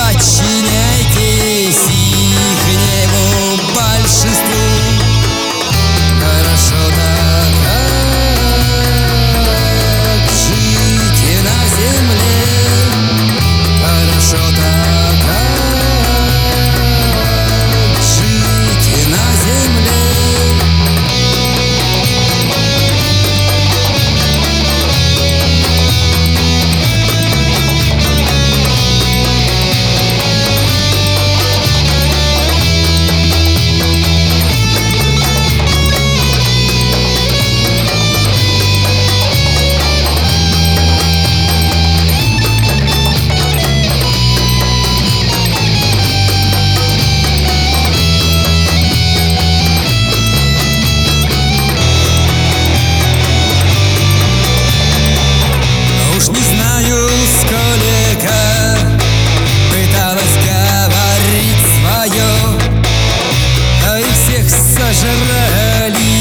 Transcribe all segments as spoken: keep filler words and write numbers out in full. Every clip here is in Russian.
подчиняйтесь ихнему большинству. Хорошо так, как жить на земле. Хорошо так, как жить на земле. Сожрали,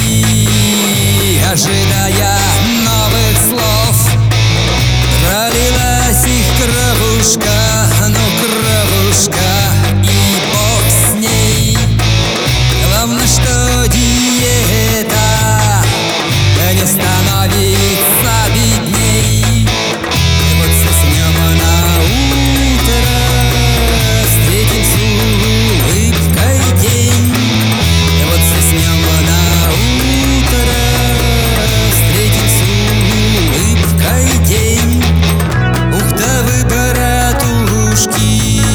ожидая новых слов. Пролилась их кровушка, ну кровушка, и бог с ней. Главное, что диета не становится бедней. Вот соснем на утро, встретим с улыбкой день. Вот соснем на утро, встретим с улыбкой день. Ух да вы, братушки,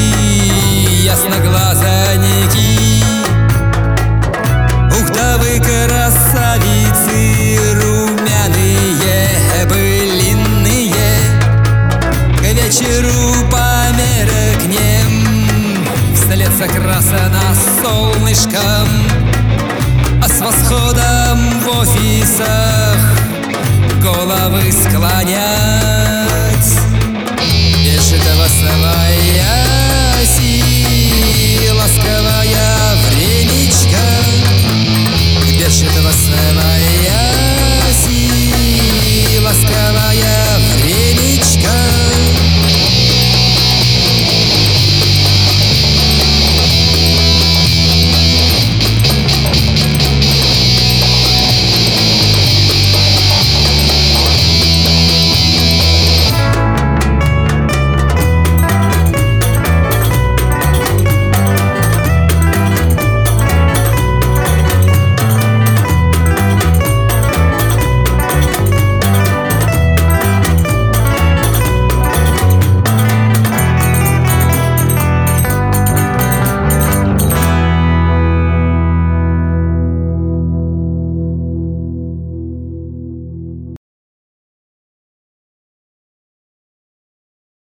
ясноглазоньки. Ух да вы, красавицы, румяные, былинные. К вечеру померкнем, вслед за красна солнышком. А с восходом в офисах головы склонят.